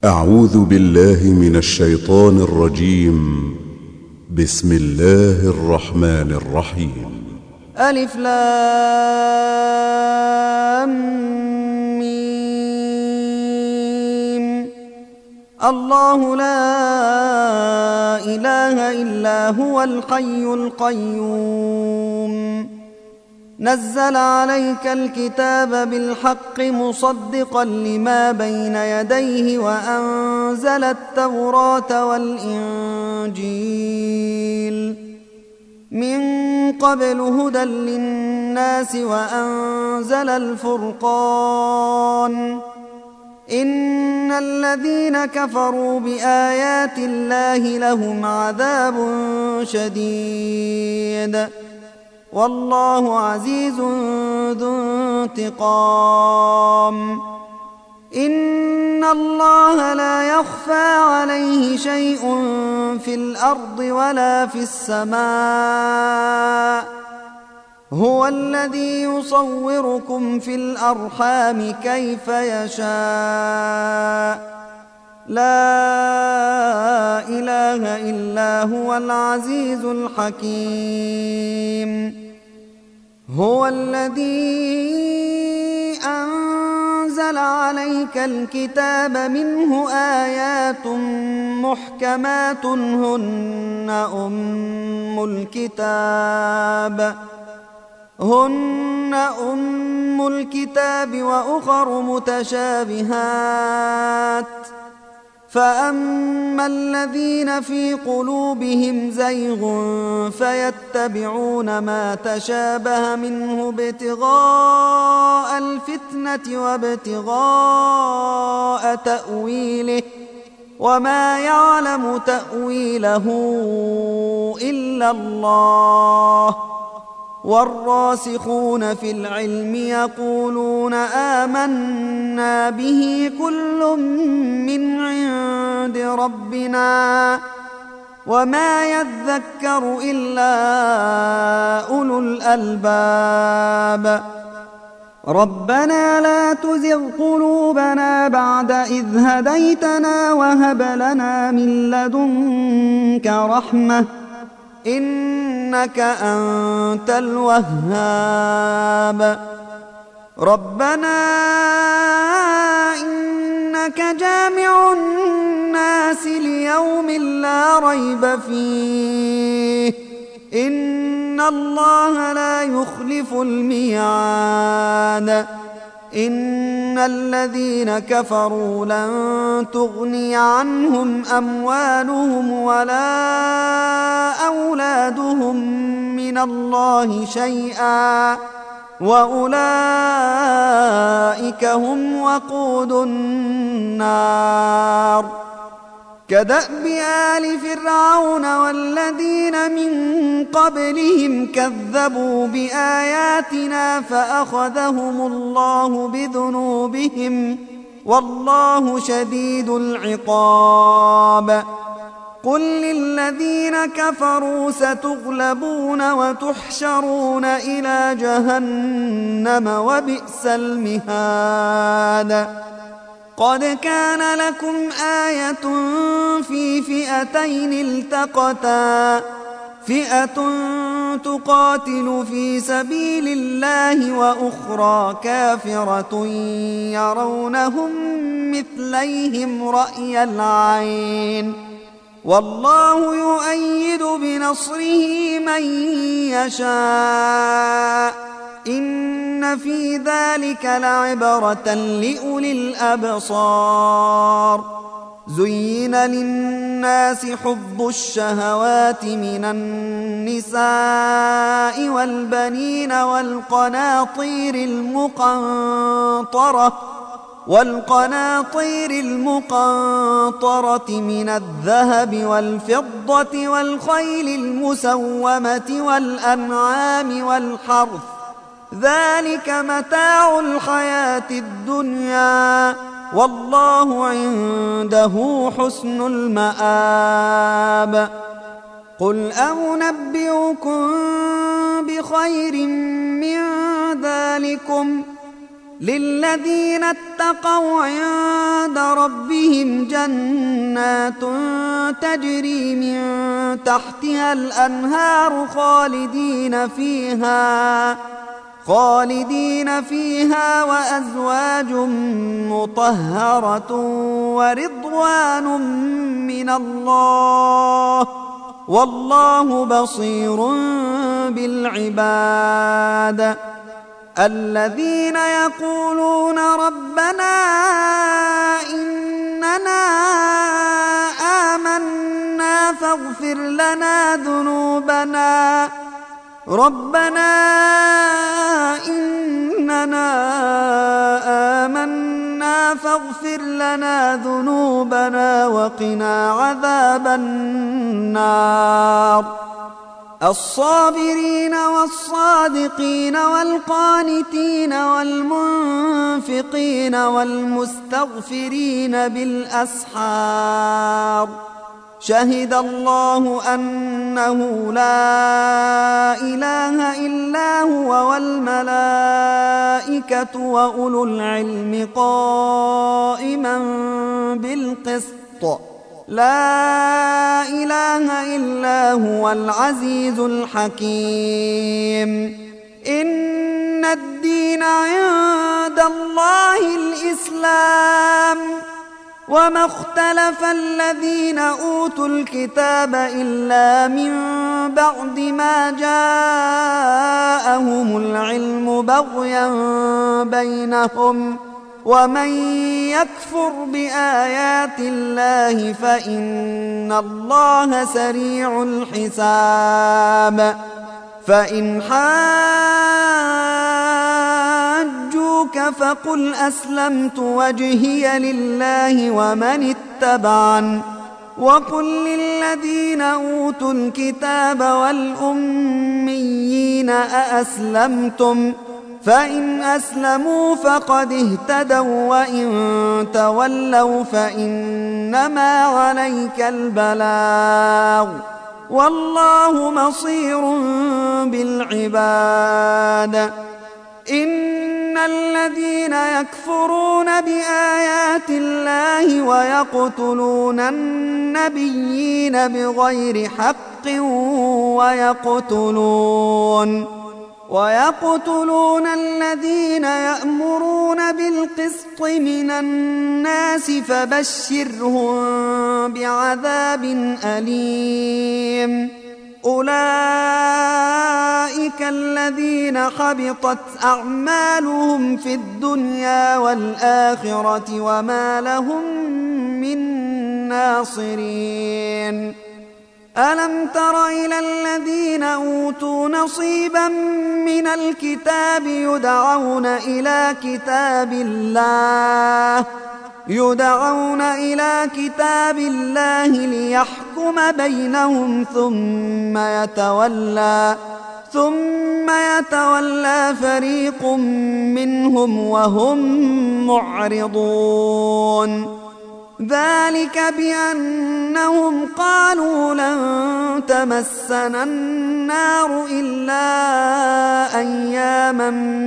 أعوذ بالله من الشيطان الرجيم. بسم الله الرحمن الرحيم. ألف لام ميم. الله لا إله إلا هو الحي القيوم نزل عليك الكتاب بالحق مصدقا لما بين يديه وأنزل التوراة والإنجيل من قبل هدى للناس وأنزل الفرقان إن الذين كفروا بآيات الله لهم عذاب شديد والله عزيز ذو انتقام. إن الله لا يخفى عليه شيء في الأرض ولا في السماء هو الذي يصوركم في الأرحام كيف يشاء لا إله إلا هو العزيز الحكيم. هو الذي أنزل عليك الكتاب منه آيات محكمات هن أم الكتاب وأخر متشابهات فأما الذين في قلوبهم زيغ فيتبعون ما تشابه منه ابتغاء الفتنة وابتغاء تأويله وما يعلم تأويله إلا الله والراسخون في العلم يقولون آمنا به كل من عند ربنا وما يذكر إلا أولو الألباب. ربنا لا تزغ قلوبنا بعد إذ هديتنا وهب لنا من لدنك رحمة إنك أنت الوهاب. ربنا إنك جامع الناس ليوم لا ريب فيه إن الله لا يخلف الميعاد. إن الذين كفروا لن تغني عنهم أموالهم ولا أولادهم من الله شيئا وأولئك هم وقود النار. كدأب آل فرعون والذين من قبلهم كذبوا بآياتنا فأخذهم الله بذنوبهم والله شديد العقاب. قل للذين كفروا ستغلبون وتحشرون إلى جهنم وبئس المهاد. قد كان لكم آية في فئتين التقتا فئة تقاتل في سبيل الله وأخرى كافرة يرونهم مثليهم رأي العين والله يؤيد بنصره من يشاء إن في ذلك لعبرة لأولي الأبصار. زين للناس حب الشهوات من النساء والبنين والقناطير المقنطرة من الذهب والفضة والخيل المسومة والأنعام والحرث ذلك متاع الحياة الدنيا والله عنده حسن المآب. قل أنبئكم بخير من ذلكم للذين اتقوا عند ربهم جنات تجري من تحتها الأنهار خالدين فيها وأزواج مطهرة ورضوان من الله والله بصير بالعباد. الذين يقولون ربنا إننا آمنا فاغفر لنا ذنوبنا وقنا عذاب النار. الصابرين والصادقين والقانتين والمنفقين والمستغفرين بالأسحار. شهد الله أنه لا إله إلا هو والملائكة وأولو العلم قائما بالقسط. لا إله إلا هو العزيز الحكيم. إن الدين عند الله الإسلام وما اختلف الذين أوتوا الكتاب إلا من بعد ما جاءهم العلم بغيا بينهم ومن يكفر بآيات الله فإن الله سريع الحساب. فإن حاجوك فقل أسلمت وجهي لله ومن اتبعن وقل للذين أوتوا الكتاب والأميين أأسلمتم فإن أسلموا فقد اهتدوا وإن تولوا فإنما عليك البلاغ والله بصير بالعباد. إن الذين يكفرون بآيات الله ويقتلون النبيين بغير حق ويقتلون الذين يأمرون بالقسط من الناس فبشرهم بعذاب أليم. أولئك الذين حبطت أعمالهم في الدنيا والآخرة وما لهم من ناصرين. ألم تر إلى الذين أوتوا نصيبا من الكتاب يدعون إلى كتاب الله ليحكم بينهم ثم يتولى فريق منهم وهم معرضون. ذلك بأنهم قالوا لن تمسنا النار إلا أياما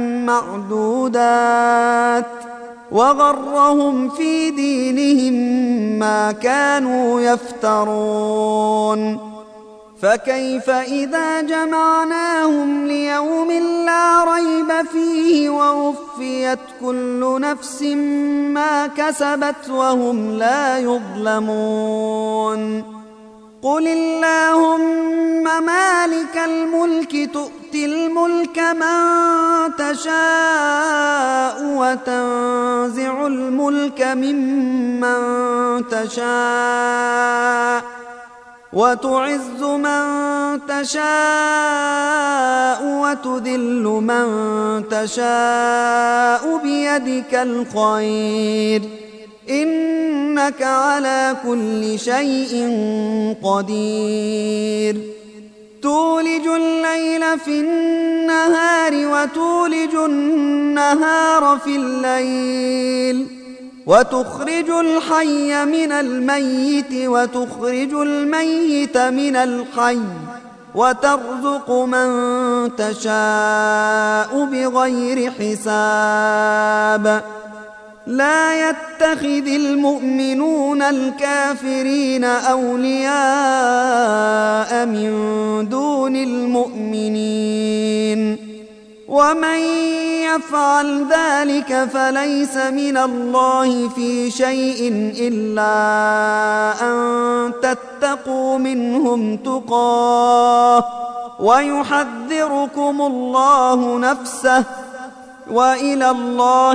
معدودات وغرهم في دينهم ما كانوا يفترون. فكيف إذا جمعناهم ليوم لا ريب فيه ووفيت كل نفس ما كسبت وهم لا يظلمون. قل اللهم مالك الملك تؤتي الملك من تشاء وتنزع الملك ممن تشاء وتعز من تشاء وتذل من تشاء بيدك الخير إنك على كل شيء قدير. تولج الليل في النهار وتولج النهار في الليل وتخرج الحي من الميت وتخرج الميت من الحي وترزق من تشاء بغير حساب لا يتخذ المؤمنون الكافرين أولياء من دون المؤمنين ومن يفعل ذلك فليس من الله في شيء إلا أن تتقوا منهم تقاه ويحذركم الله نفسه وإلى الله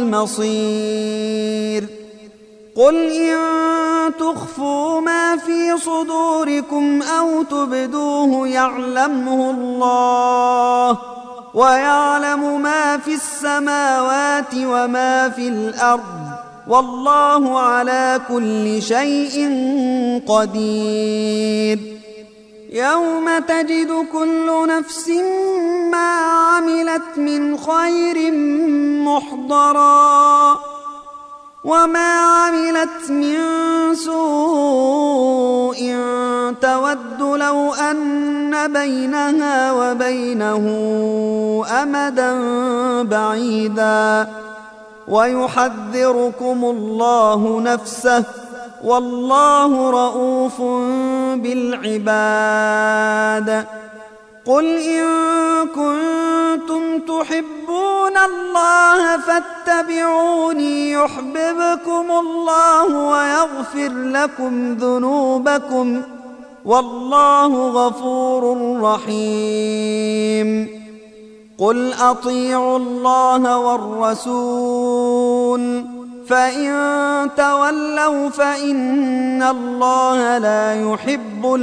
المصير قل إن تخفوا ما في صدوركم أو تبدوه يعلمه الله ويعلم ما في السماوات وما في الأرض والله على كل شيء قدير يوم تجد كل نفس ما عملت من خير محضرا وما عملت من سوء تود لو أن بينها وبينه أمدا بعيدا ويحذركم الله نفسه والله رؤوف بالعباد قل إن كنتم تحبون الله فاتبعوني يحببكم الله ويغفر لكم ذنوبكم والله غفور رحيم قل أطيعوا الله والرسول فإن تولوا فإن الله لا يحب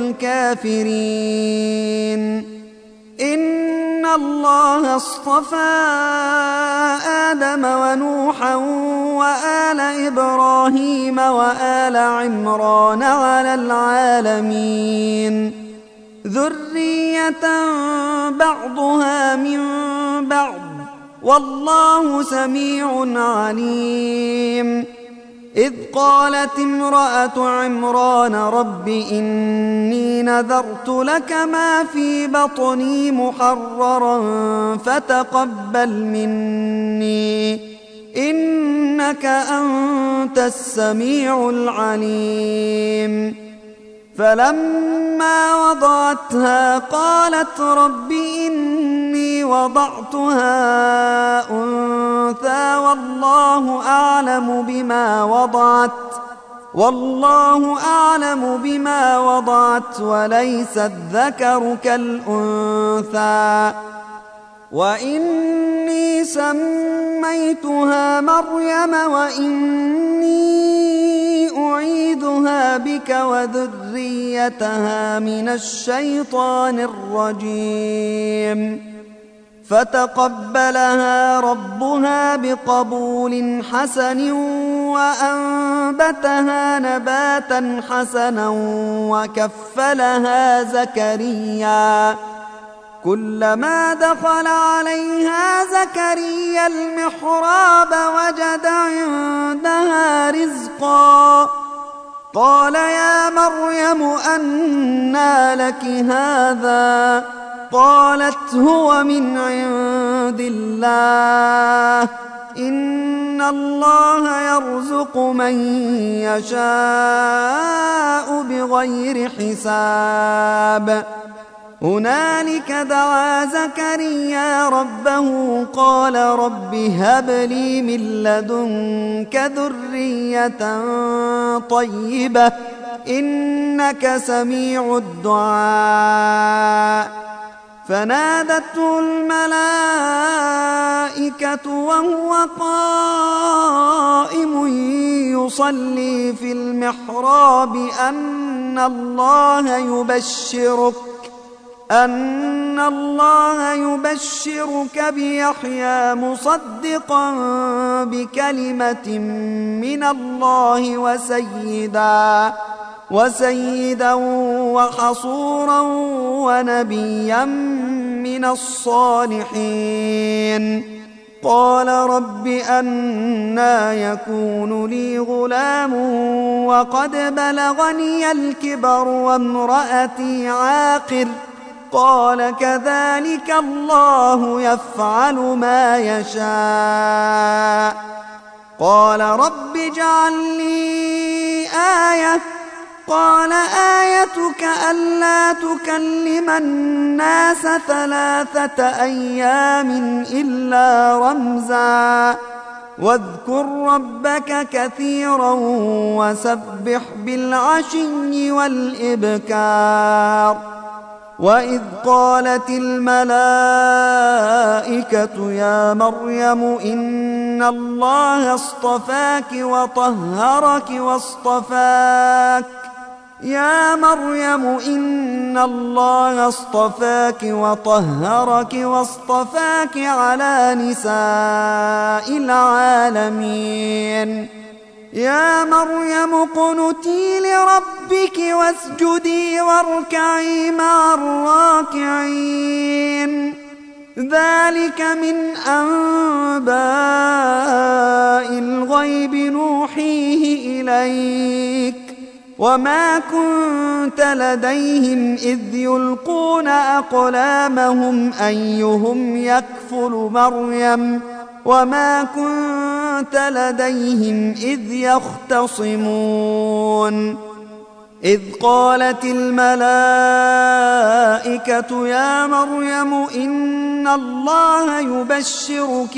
الكافرين إن الله اصطفى آدم ونوحا وآل إبراهيم وآل عمران على العالمين ذرية بعضها من بعض والله سميع عليم إذ قالت امرأة عمران رب إني نذرت لك ما في بطني محررا فتقبل مني إنك أنت السميع العليم فلما وضعتها قالت رب إني وضعتها أنثى والله أعلم بما وضعت وليس الذكر كالأنثى وإني سميتها مريم وإني أعيذها بك وذريتها من الشيطان الرجيم فتقبلها ربها بقبول حسن وأنبتها نباتا حسنا وكفلها زكريا كلما دخل عليها زكريا المحراب وجد عندها رزقا قال يا مريم أنى لك هذا قالت هو من عند الله إن الله يرزق من يشاء بغير حساب هنالك دعا زكريا ربه قال رب هب لي من لدنك ذرية طيبة إنك سميع الدعاء فنادته الملائكة وهو قائم يصلي في المحراب أن الله يبشرك بيحيى مصدقا بكلمة من الله وسيدا وحصورا ونبيا من الصالحين قال رب أنى يكون لي غلام وقد بلغني الكبر وامرأتي عاقر قال كذلك الله يفعل ما يشاء قال رب اجعل لي آية قال آيتك ألا تكلم الناس 3 أيام إلا رمزا واذكر ربك كثيرا وسبح بالعشي والإبكار وإذ قالت الملائكة يا مريم إن الله اصطفاك وطهرك واصطفاك على نساء العالمين يا مريم اقنتي لربك واسجدي واركعي مع الراكعين ذلك من أنباء الغيب نوحيه إليك وما كنت لديهم إذ يلقون أقلامهم أيهم يكفل مريم وما كنت لديهم إذ يختصمون إذ قالت الملائكة يا مريم إن الله يبشرك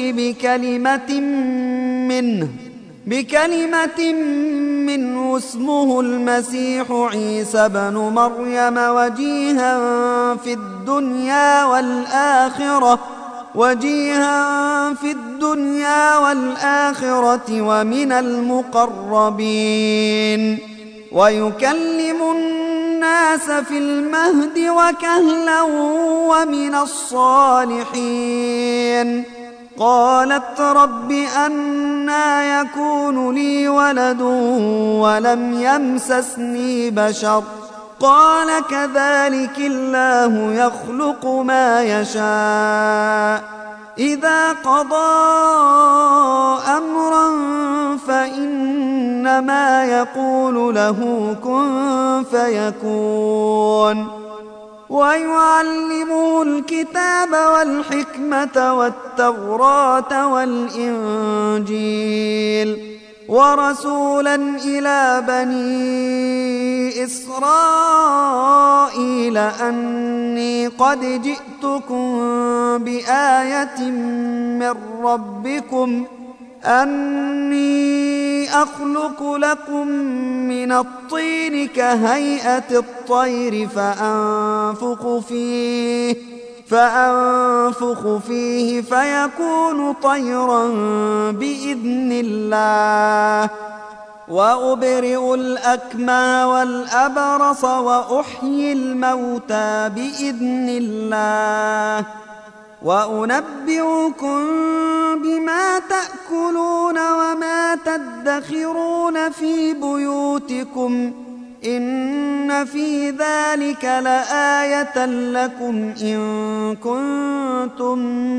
بكلمة منه اسمه المسيح عيسى بن مريم وجيها في الدنيا والآخرة ومن المقربين ويكلم الناس في المهد وكهلا ومن الصالحين قالت رب أنى يكون لي ولد ولم يمسسني بشر قال كذلك الله يخلق ما يشاء إذا قضى أمرا فإنما يقول له كن فيكون ويعلمه الكتاب والحكمة والتوراة والإنجيل ورسولا إلى بني إسرائيل أني قد جئتكم بآية من ربكم أني أخلق لكم من الطين كهيئة الطير فأنفخ فيه فيكون طيرا بإذن الله وأبرئ الأكمى والأبرص وأحيي الموتى بإذن الله وأنبئكم بما تأكلون وما تدخرون في بيوتكم إن في ذلك لآية لكم إن كنتم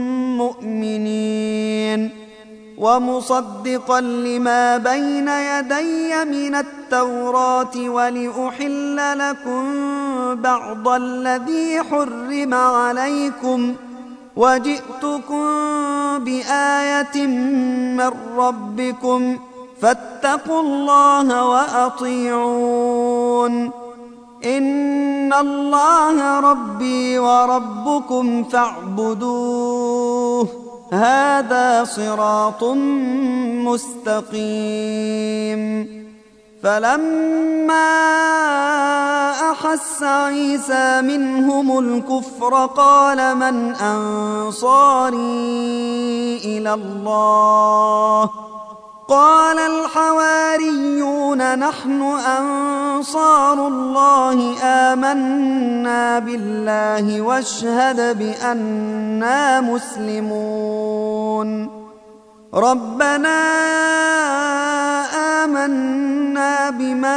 مؤمنين ومصدقا لما بين يدي من التوراة ولأحل لكم بعض الذي حرم عليكم وجئتكم بآية من ربكم فاتقوا الله وأطيعون إن الله ربي وربكم فاعبدوه هذا صراط مستقيم فلما أحس عيسى منهم الكفر قال من أنصاري إلى الله قال الحواريون نحن أنصار الله آمنا بالله واشهد بأننا مسلمون ربنا آمنا بما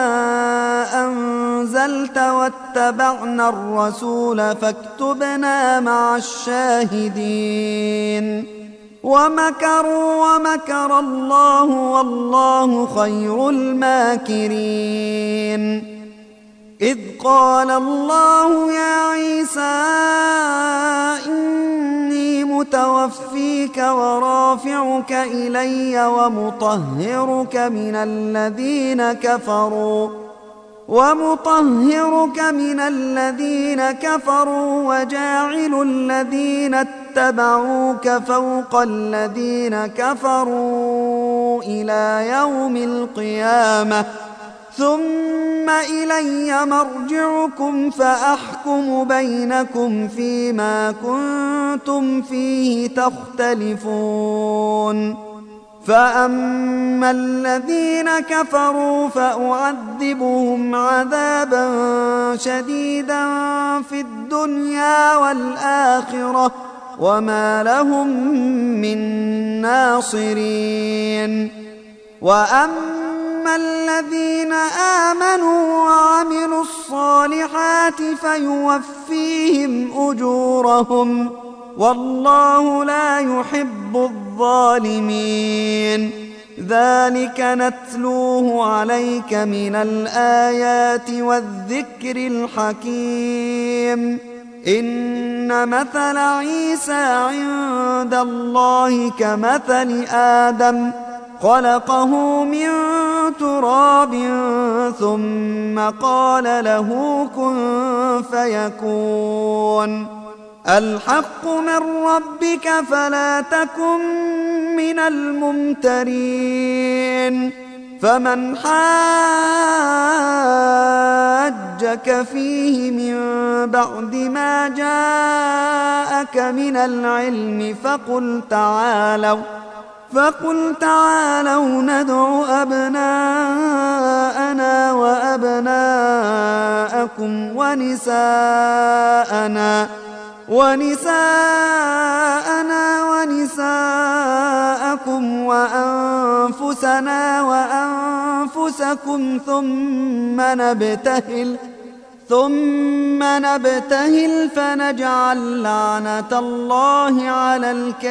أنزلت واتبعنا الرسول فاكتبنا مع الشاهدين ومكروا ومكر الله والله خير الماكرين إذ قال الله يا عيسى إني متوفيك ورافعك إلي ومطهرك من الذين كفروا وجاعل الذين اتبعوك فوق الذين كفروا إلى يوم القيامة ثم إلي مرجعكم فأحكم بينكم فيما كنتم فيه تختلفون فأما الذين كفروا فأعذبهم عذابا شديدا في الدنيا والآخرة وما لهم من ناصرين وأما الذين آمنوا وعملوا الصالحات فيوفيهم أجورهم والله لا يحب الظالمين ذلك نتلوه عليك من الآيات والذكر الحكيم إن مثل عيسى عند الله كمثل آدم خلقه من تراب ثم قال له كن فيكون الحق من ربك فلا تكن من الممترين فمن حاجك فيه من بعد ما جاءك من العلم فقل تعالوا ندع أبناءنا وأبناءكم ونساءنا ونساءكم وأنفسنا وأنفسكم ثم نبتهل فنجعل لعنة الله على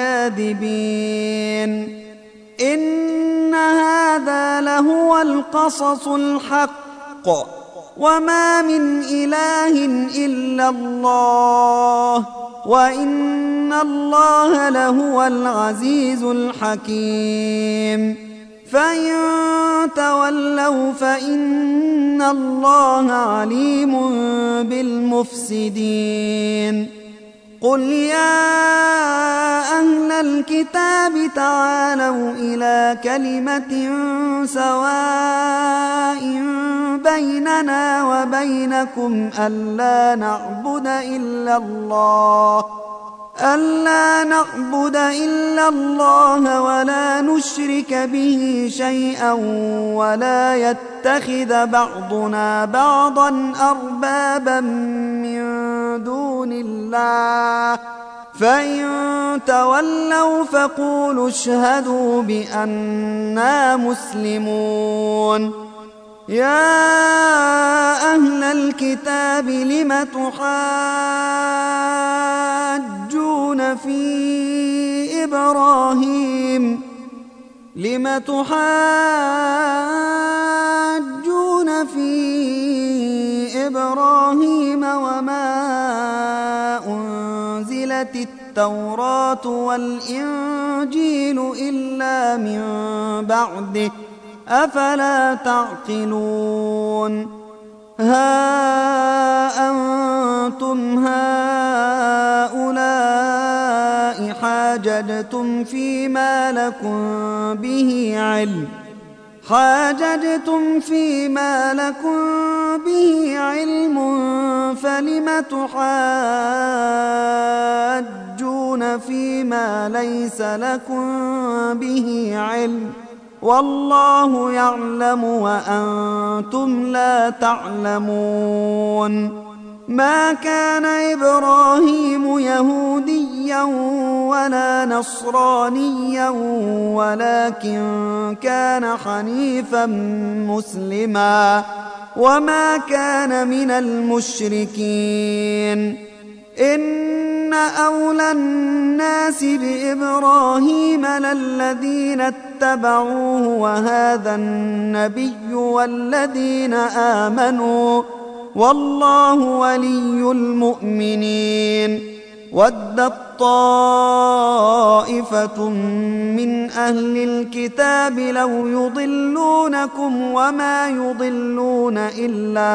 الكاذبين إن هذا لهو القصص الحق وما من إله إلا الله وإن الله لهو العزيز الحكيم فإن تولوا فإن الله عليم بالمفسدين قل يا أهل الكتاب تعالوا إلى كلمة سواء بيننا وبينكم ألا نعبد إلا الله ولا نشرك به شيئا ولا يتخذ بعضنا بعضا أربابا من دون الله فإن تولوا فقولوا اشهدوا بأننا مسلمون يا أهل الكتاب لم تحاجون في إبراهيم وما أنزلت التوراة والإنجيل إلا من بعده أفلا تعقلون ها أنتم هؤلاء حاججتم فيما لكم به علم فلم تحاجون فيما ليس لكم به علم والله يعلم وأنتم لا تعلمون ما كان إبراهيم يهوديا ولا نصرانيا ولكن كان حنيفا مسلما وما كان من المشركين إن أولى الناس بإبراهيم للذين اتبعوه وهذا النبي والذين آمنوا والله ولي المؤمنين. ودت طائفة من أهل الكتاب لو يضلونكم وما يضلون إلا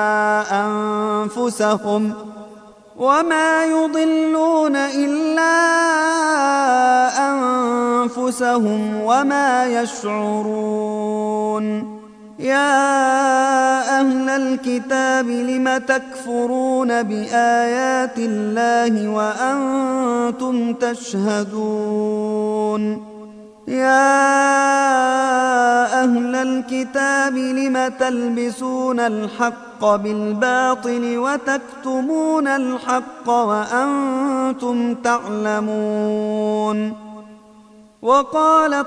أنفسهم وما يشعرون. يا أهل الكتاب لم تكفرون بآيات الله وأنتم تشهدون. يا أهل الكتاب لم تلبسون الحق بالباطل وتكتمون الحق وأنتم تعلمون. وقالت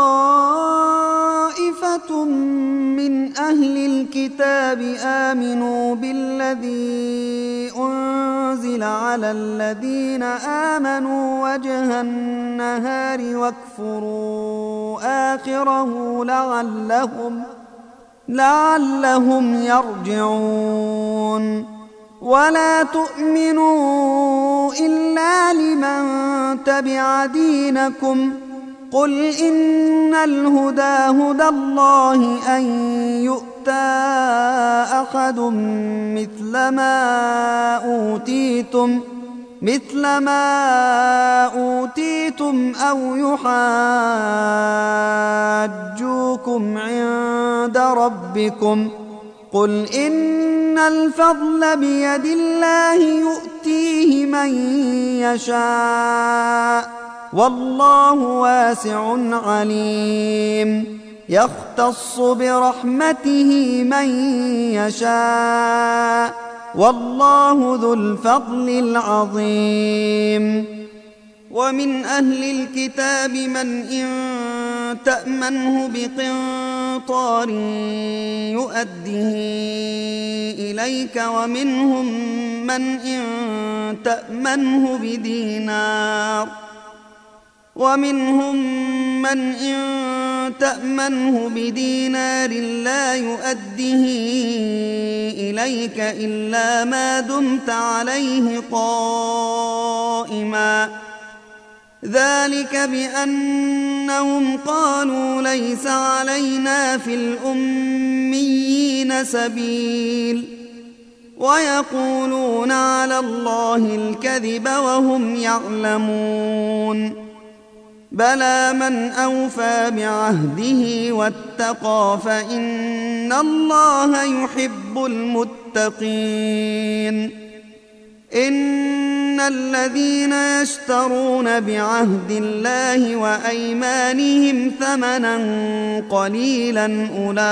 طائفة من أهل الكتاب آمنوا بالذي أنزل على الذين آمنوا وجه النهار واكفروا آخره لعلهم يرجعون. ولا تؤمنوا إلا لمن تبع دينكم. قل إن الهدى هدى الله أن يؤتى أحد مثل ما أوتيتم أو يحاجوكم عند ربكم. قل إن الفضل بيد الله يؤتيه من يشاء والله واسع عليم. يختص برحمته من يشاء والله ذو الفضل العظيم. ومن أهل الكتاب من إن تأمنه بقنطار يؤده إليك ومنهم من إن تأمنه بدينار لا يؤده إليك إلا ما دمت عليه قائما. ذلك بأنهم قالوا ليس علينا في الأميين سبيل ويقولون على الله الكذب وهم يعلمون. بلى من أوفى بعهده واتقى فإن الله يحب المتقين. إن الذين يشترون بعهد الله وأيمانهم ثمنا قليلا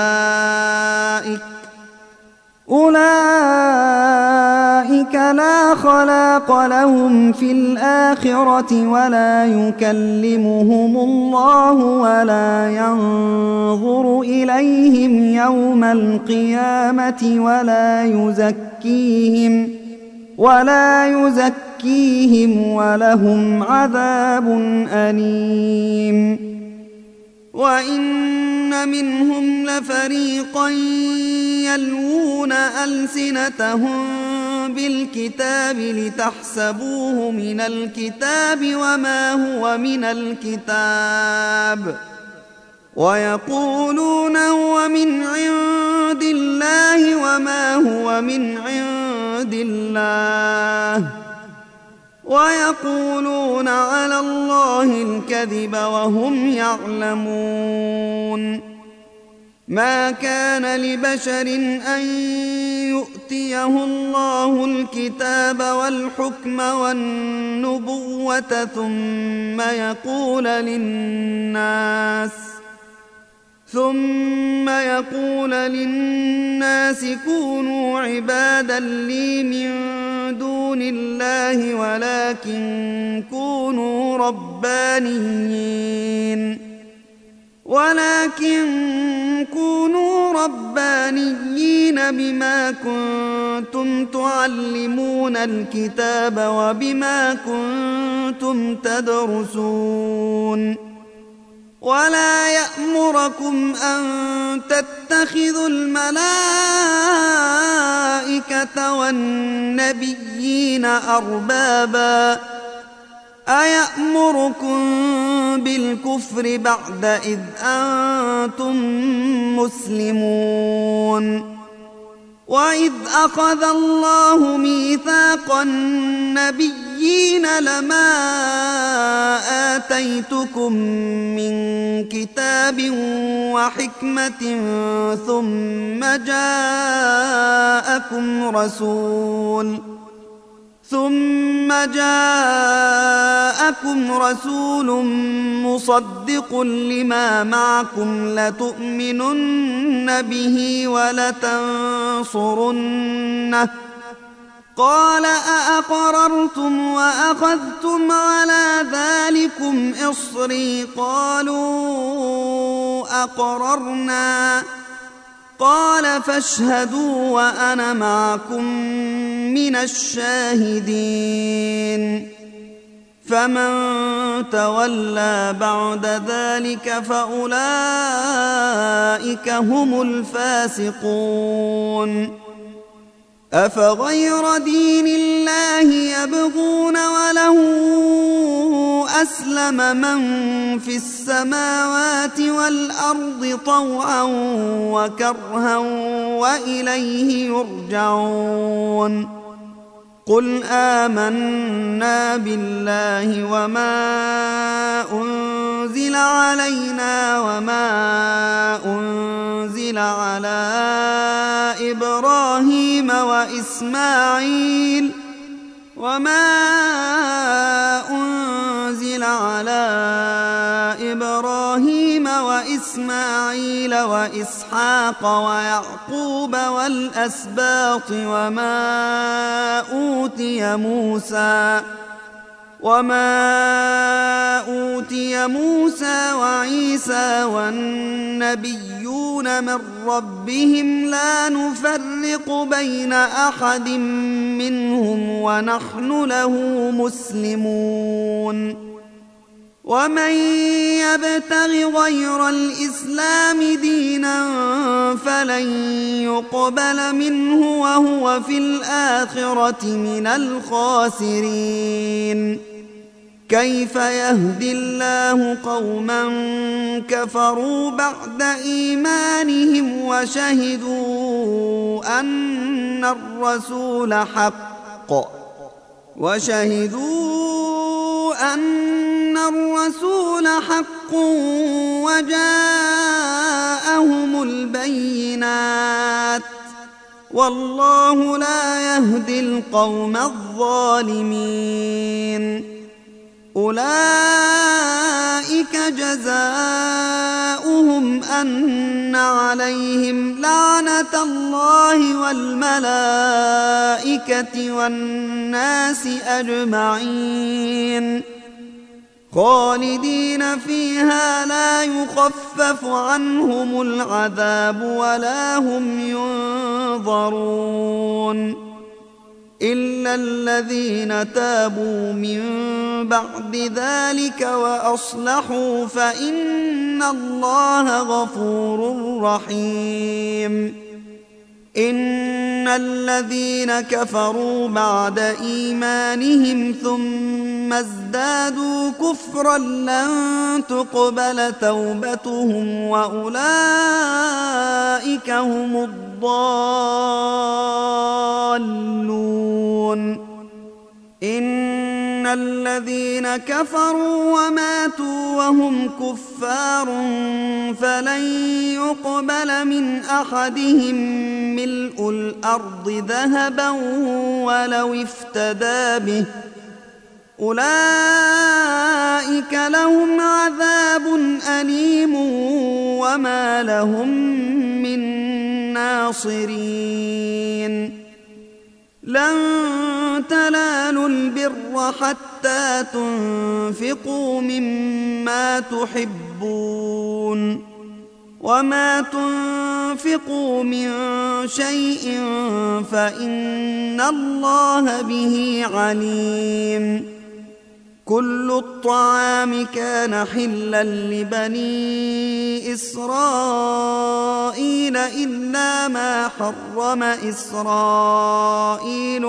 أولئك لا خلاق لهم في الآخرة ولا يكلمهم الله ولا ينظر إليهم يوم القيامة ولا يزكيهم ولهم عذاب أليم. وإن منهم لفريقا يلوون ألسنتهم بالكتاب لتحسبوه من الكتاب وما هو من الكتاب ويقولون هو من عند الله وما هو من عند الله ويقولون على الله الكذب وهم يعلمون. ما كان لبشر أن يؤتيه الله الكتاب والحكم والنبوة ثم يقول للناس كونوا عبادا لي من دون الله ولكن كونوا ربانيين بما كنتم تعلمون الكتاب وبما كنتم تدرسون. ولا يأمركم أن تتخذوا الملائكة والملائكة والنبيين أربابا أيأمركم بالكفر بعد إذ أنتم مسلمون وإذ أخذ الله ميثاق النبيين لما آتيتكم من كتاب وحكمة ثم جاءكم رسول مصدق لما معكم لتؤمنن به ولتنصرنه قال أأقررتم وأخذتم على ذلكم إصري قالوا أقررنا قال فاشهدوا وأنا معكم من الشاهدين فمن تولى بعد ذلك فأولئك هم الفاسقون أفغير دين الله يبغون وله أسلم من في السماوات والأرض طوعا وكرها وإليه يرجعون قل آمنا بالله وما أنزل علينا وما أنزل على إبراهيم وإسماعيل وإسحاق ويعقوب والأسباط وما أوتي موسى وعيسى والنبيون من ربهم لا نفرق بين أحد منهم ونحن له مسلمون ومن يبتغ غير الإسلام دينا فلن يقبل منه وهو في الآخرة من الخاسرين كيف يهدي الله قوما كفروا بعد إيمانهم وشهدوا أن الرسول حق وجاءهم البينات والله لا يهدي القوم الظالمين أولئك جزاؤهم أن عليهم لعنة الله والملائكة والناس أجمعين خالدين فيها لا يخفف عنهم العذاب ولا هم ينظرون إلا الذين تابوا من بعد ذلك وأصلحوا فإن الله غفور رحيم إن الذين كفروا بعد إيمانهم ثم ازدادوا كفرا لن تقبل توبتهم وأولئك هم الضالون إن الذين كفروا وماتوا وهم كفار فلن يقبل من أحدهم ملء الأرض ذهبا ولو افتدى به أولئك لهم عذاب أليم وما لهم من ناصرين لن تنالوا البر حتى تنفقوا مما تحبون وما تنفقوا من شيء فإن الله به عليم كل الطعام كان حلا لبني إسرائيل إلا ما حرم إسرائيل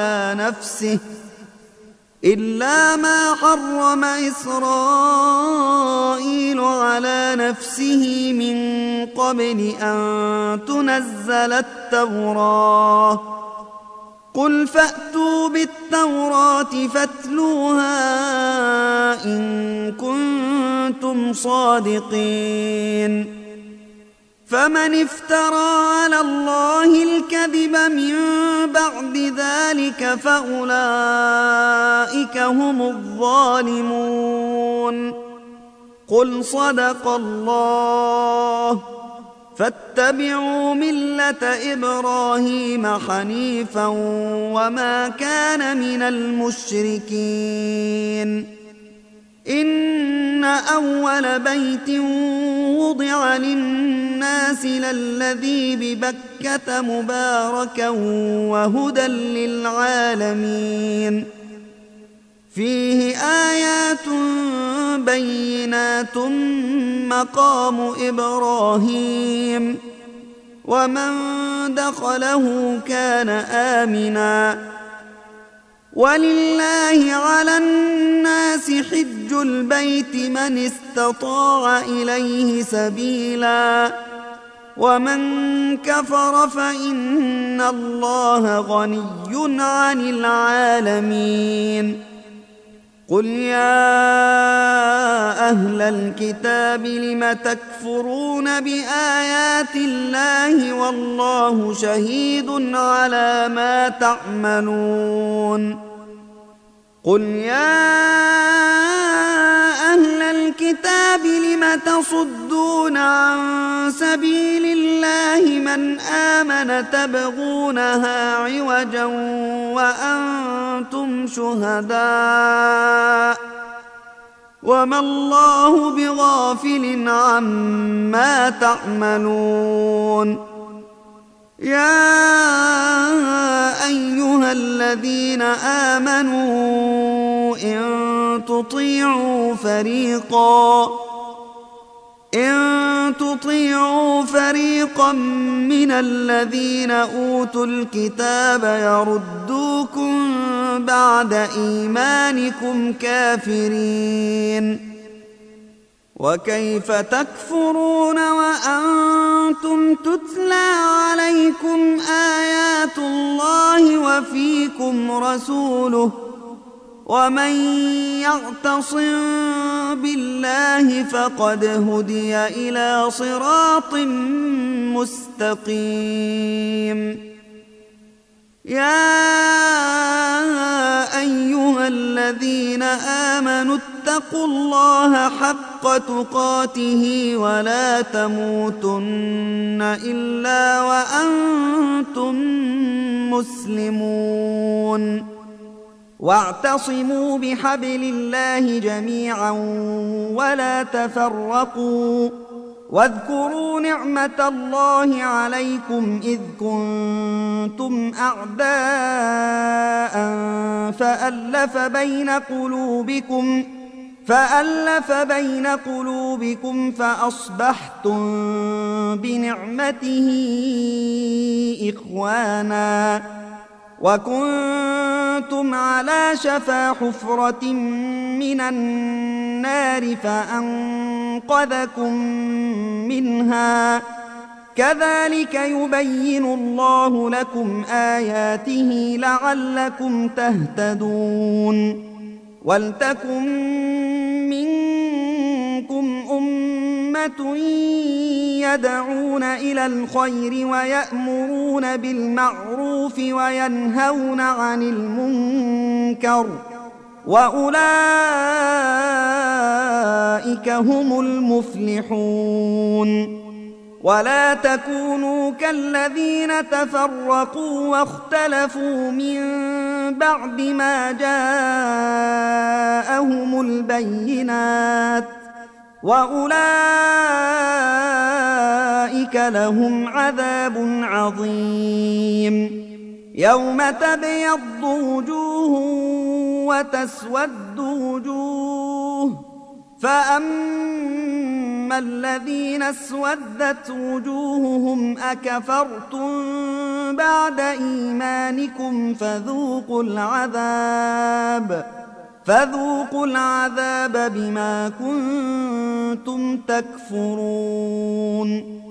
على نفسه من قبل أن تنزل التوراة. قل فأتوا بالتوراة فاتلوها إن كنتم صادقين. فمن افترى على الله الكذب من بعد ذلك فأولئك هم الظالمون. قل صدق الله. فاتبعوا ملة إبراهيم حنيفا وما كان من المشركين. إن أول بيت وضع للناس للذي ببكة مباركا وهدى للعالمين. فيه آيات بينات مقام إبراهيم ومن دخله كان آمنا. ولله على الناس حج البيت من استطاع إليه سبيلا ومن كفر فإن الله غني عن العالمين. قل يا أهل الكتاب لم تكفرون بآيات الله والله شهيد على ما تعملون. قل يا أهل الكتاب لم تصدون عن سبيل الله من آمن تبغونها عوجا وأنتم شهداء وما الله بغافل عما تعملون. يا أيها الذين آمنوا إن تطيعوا فريقا من الذين أوتوا الكتاب يردوكم بعد إيمانكم كافرين. وكيف تكفرون وأنتم تتلى عليكم آيات الله وفيكم رسوله ومن يعتصم بالله فقد هدي إلى صراط مستقيم. يا أيها الذين آمنوا اتقوا الله حق تقاته ولا تموتن إلا وأنتم مسلمون. واعتصموا بحبل الله جميعا ولا تفرقوا. واذكروا نعمة الله عليكم إذ كنتم أعداء فألف بين قلوبكم فأصبحتم بنعمته إخوانا وكنتم على شفا حفرة من النار فأنقذكم منها. كذلك يبين الله لكم آياته لعلكم تهتدون. ولتكن منكم أمة يدعون إلى الخير ويأمرون بالمعروف وينهون عن المنكر وأولئك هم المفلحون. ولا تكونوا كالذين تفرقوا واختلفوا من بعد ما جاءهم البينات وأولئك لهم عذاب عظيم. يوم تبيض وجوه وتسود وجوه، فأما الذين اسودت وجوههم أكفرتم بعد إيمانكم فذوقوا العذاب بما كنتم تكفرون.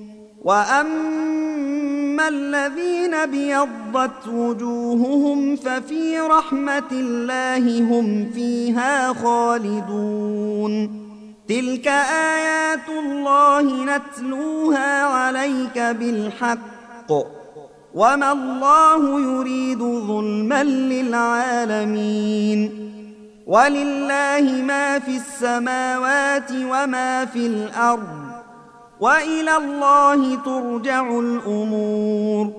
وأما الذين ابيضت وجوههم ففي رحمة الله هم فيها خالدون. تلك آيات الله نتلوها عليك بالحق، وما الله يريد ظلما للعالمين. ولله ما في السماوات وما في الأرض، وإلى الله ترجع الأمور.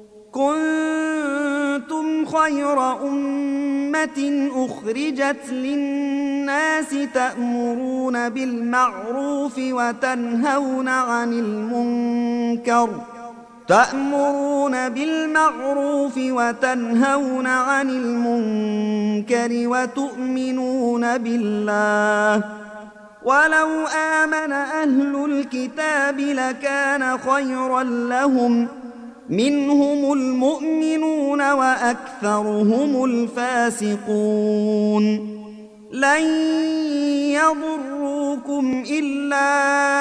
كنتم خير أمة أخرجت للناس تأمرون بالمعروف وتنهون عن المنكر وتؤمنون بالله. ولو آمن أهل الكتاب لكان خيرا لهم، منهم المؤمنون وأكثرهم الفاسقون. لن يضروكم إلا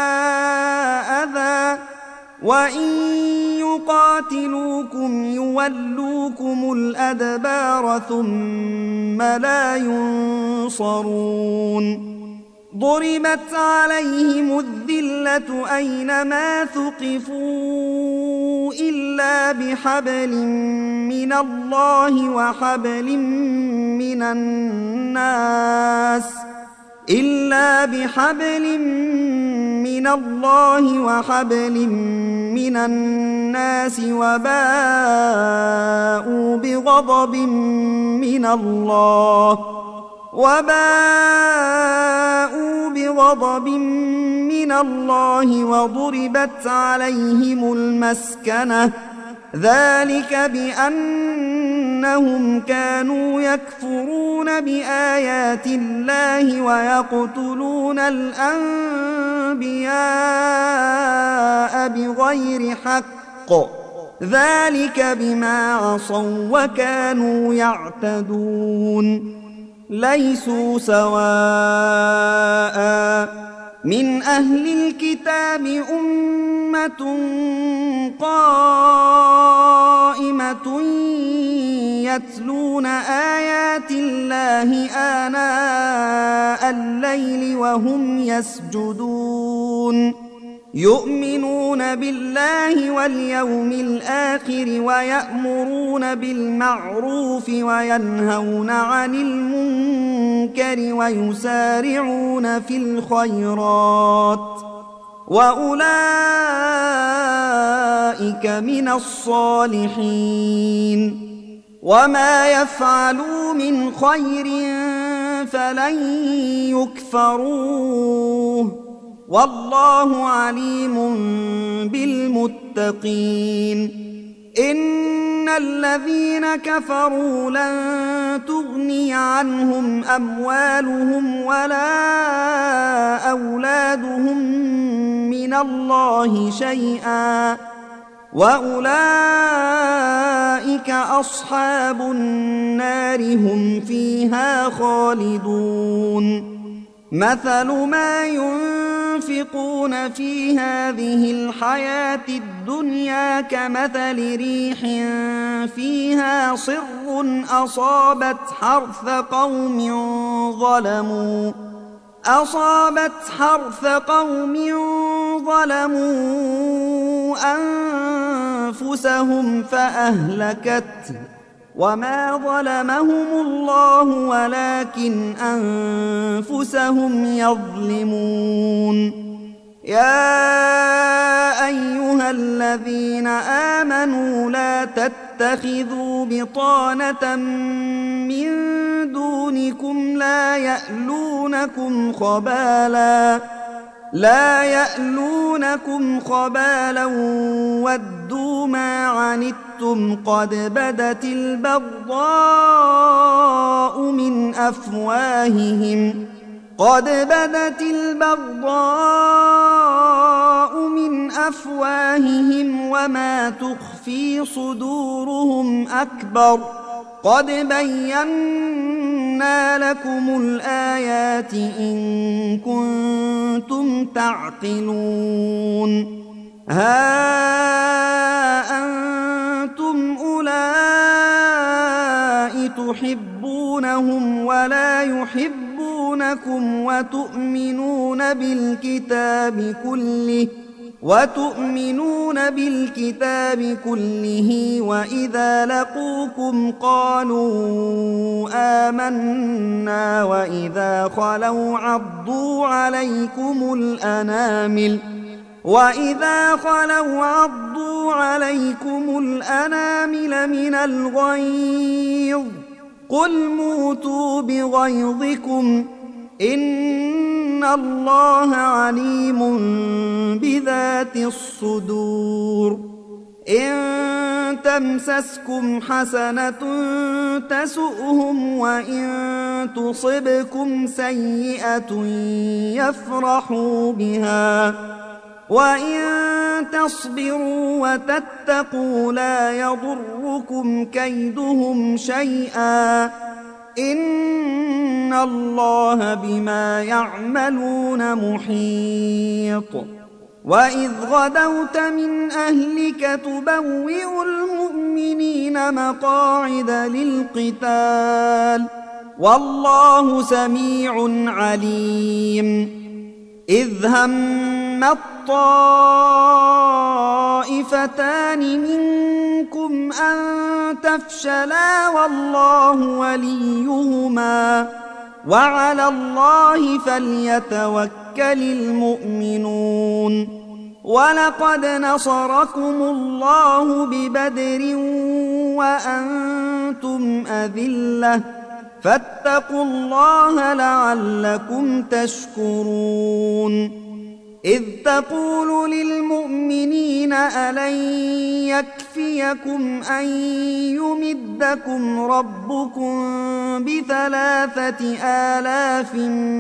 أذى، وإن يقاتلوكم يولوكم الأدبار ثم لا ينصرون. ضربت عليهم الذلة أينما ثقفوا إلا بحبل من الله وحبل من الناس وباءوا بغضب من الله وضربت عليهم المسكنة، ذلك بأنهم كانوا يكفرون بآيات الله ويقتلون الأنبياء بغير حق، ذلك بما عصوا وكانوا يعتدون. ليسوا سواء من أهل الكتاب أمة قائمة يتلون آيات الله آناء الليل وهم يسجدون، يؤمنون بالله واليوم الآخر ويأمرون بالمعروف وينهون عن المنكر ويسارعون في الخيرات، وأولئك من الصالحين. وما يفعلوا من خير فلن يكفروه، والله عليم بالمتقين. إن الذين كفروا لن تغني عنهم أموالهم ولا أولادهم من الله شيئا، وأولئك أصحاب النار هم فيها خالدون. مثل ما ينفقون في هذه الحياة الدنيا كمثل ريح فيها صر أصابت حرث قوم ظلموا أنفسهم فأهلكته، وما ظلمهم الله ولكن أنفسهم يظلمون. يا أيها الذين آمنوا لا تتخذوا بطانة من دونكم لا يألونكم خبالا لا يألونكم خبالا ودوا ما عنتم قد بدت البغضاء من أفواههم وما تخفي صدورهم أكبر قد بينا لكم الآيات إن كنتم تعقلون ها أنتم أولئك تحبونهم ولا يحبونكم وتؤمنون بالكتاب كله وإذا لقوكم قالوا آمنا وإذا خلوا عضوا عليكم الأنامل من الغيظ قل موتوا بغيظكم إن الله عليم بذات الصدور إن تمسسكم حسنة تسؤهم وإن تصبكم سيئة يفرحوا بها وإن تصبروا وتتقوا لا يضركم كيدهم شيئا إن الله بما يعملون محيط وإذ غدوت من أهلك تبوئ المؤمنين مقاعد للقتال والله سميع عليم إذ هم الطائفتان منكم أن تفشلا والله وليهما وعلى الله فليتوكل المؤمنون ولقد نصركم الله ببدر وأنتم أذلة فاتقوا الله لعلكم تشكرون إذ تقول للمؤمنين ألن يكفيكم أن يمدكم ربكم ب3,000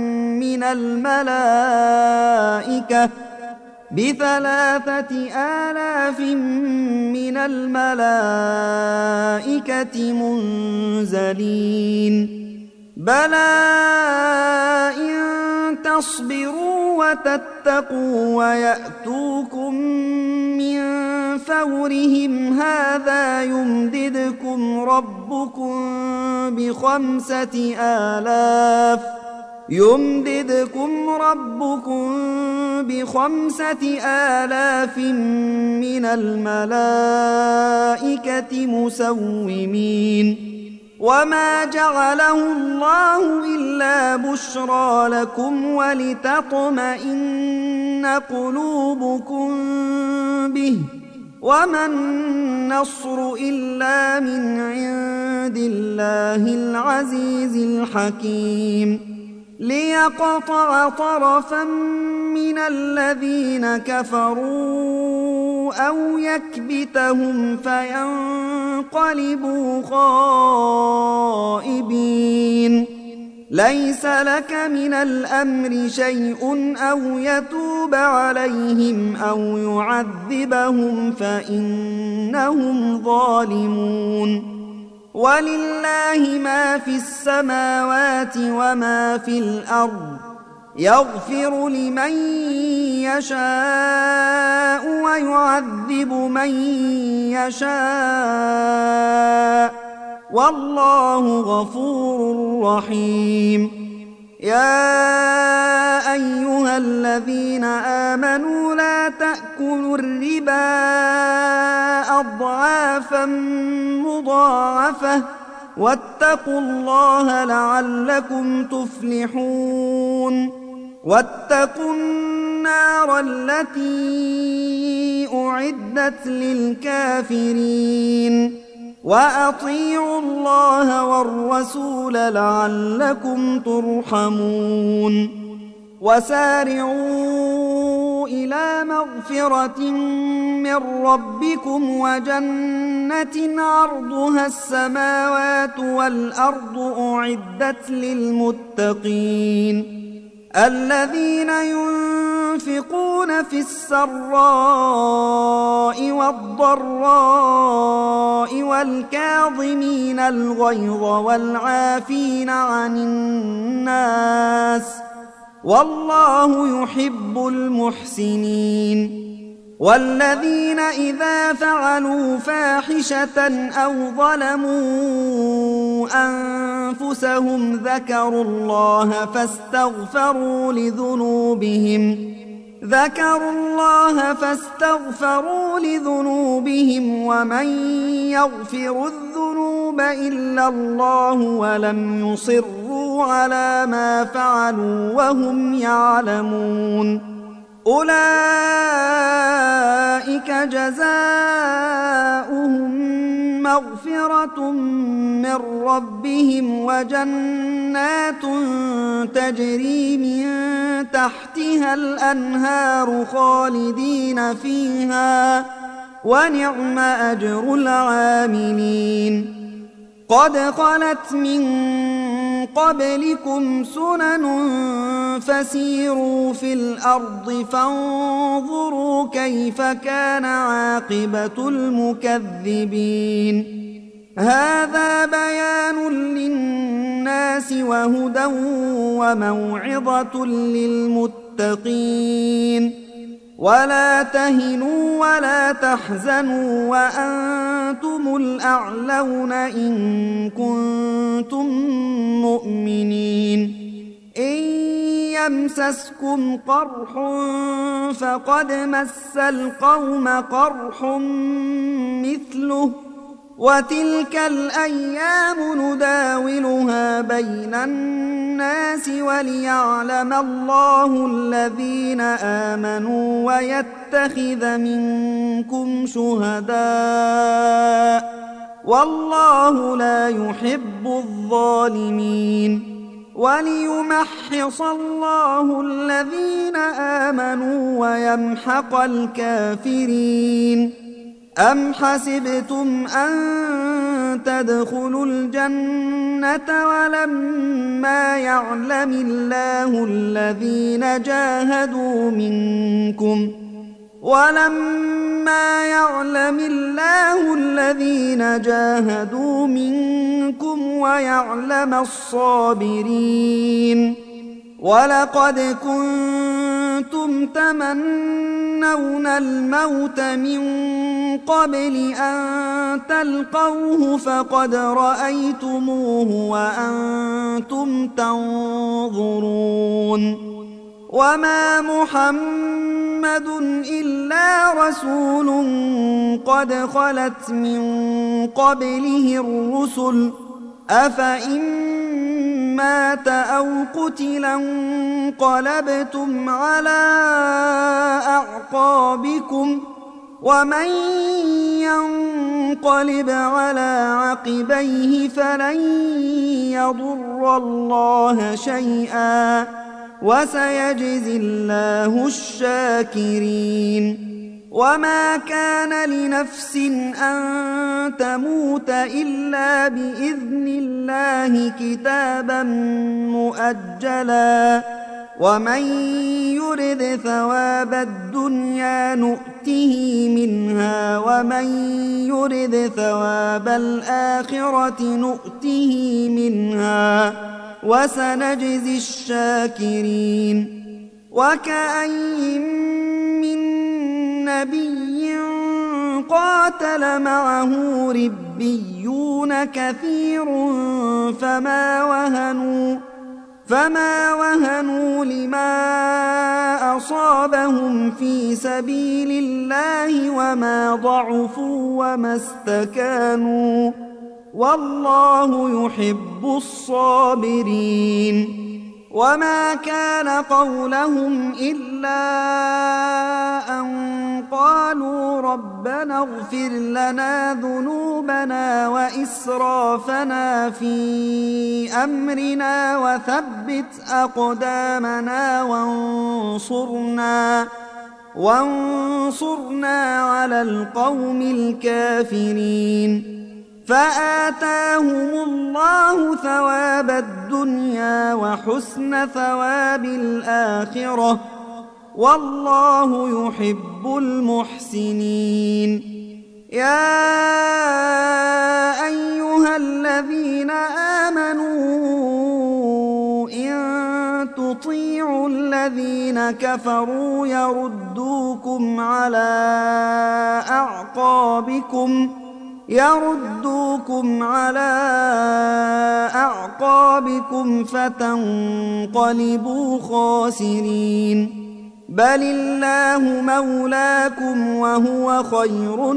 من الملائكة منزلين بلى إن تصبروا وتتقوا ويأتوكم من فورهم هذا يمددكم ربكم ب5,000 من الملائكة مسومين وما جعله الله إلا بشرى لكم ولتطمئن قلوبكم به وما النصر إلا من عند الله العزيز الحكيم ليقطع طرفا من الذين كفروا أو يكبتهم فينقلبوا خائبين ليس لك من الأمر شيء أو يتوب عليهم أو يعذبهم فإنهم ظالمون ولله ما في السماوات وما في الأرض يغفر لمن يشاء ويعذب من يشاء والله غفور رحيم يا أيها الذين آمنوا لا تأكلوا الربا أضعافا مضاعفة واتقوا الله لعلكم تفلحون واتقوا النار التي أعدت للكافرين وأطيعوا الله والرسول لعلكم ترحمون وسارعوا إلى مغفرة من ربكم وجنة عرضها السماوات والأرض أعدت للمتقين الذين ينفقون في السراء والضراء والكاظمين الغيظ والعافين عن الناس والله يحب المحسنين والذين إذا فعلوا فاحشة أو ظلموا أنفسهم ذكروا الله فاستغفروا لذنوبهم ومن يغفر الذنوب إلا الله ولم يصروا على ما فعلوا وهم يعلمون أولئك جزاؤهم مغفرة من ربهم وجنات تجري من تحتها الأنهار خالدين فيها ونعم أجر العاملين قد خلت من قبلكم سنن فسيروا في الأرض فانظروا كيف كان عاقبة المكذبين هذا بيان للناس وهدى وموعظة للمتقين ولا تهنوا ولا تحزنوا وأنتم الأعلون إن كنتم مؤمنين إن يمسسكم قرح فقد مس القوم قرح مثله وتلك الأيام نداولها بين الناس وليعلم الله الذين آمنوا ويتخذ منكم شهداء والله لا يحب الظالمين وليمحص الله الذين آمنوا ويمحق الكافرين أم حسبتم أن تدخلوا الجنة ولما يعلم الله الذين جاهدوا منكم ويعلم الصابرين ولقد كنتم تمنون الموت من قبل أن تلقوه فقد رأيتموه وأنتم تنظرون وما محمد إلا رسول قد خلت من قبله الرسل أفإن مات أو قتلا انقلبتم على أعقابكم ومن ينقلب على عقبيه فلن يضر الله شيئا وسيجزي الله الشاكرين وما كان لنفس أن تموت إلا بإذن الله كتابا مؤجلا ومن يرد ثواب الدنيا نؤته منها ومن يرد ثواب الآخرة نؤته منها وسنجزي الشاكرين وكأين من نبي قاتل معه ربيون كثير فما وهنوا لما أصابهم في سبيل الله وما ضعفوا وما استكانوا والله يحب الصابرين وما كان قولهم إلا أن قالوا ربنا اغفر لنا ذنوبنا وإسرافنا في أمرنا وثبت أقدامنا وانصرنا على القوم الكافرين. فآتاهم الله ثواب الدنيا وحسن ثواب الآخرة، والله يحب المحسنين. يا أيها الذين آمنوا إن تطيعوا الذين كفروا يردوكم على أعقابكم فتنقلبوا خاسرين. بل الله مولاكم وهو خير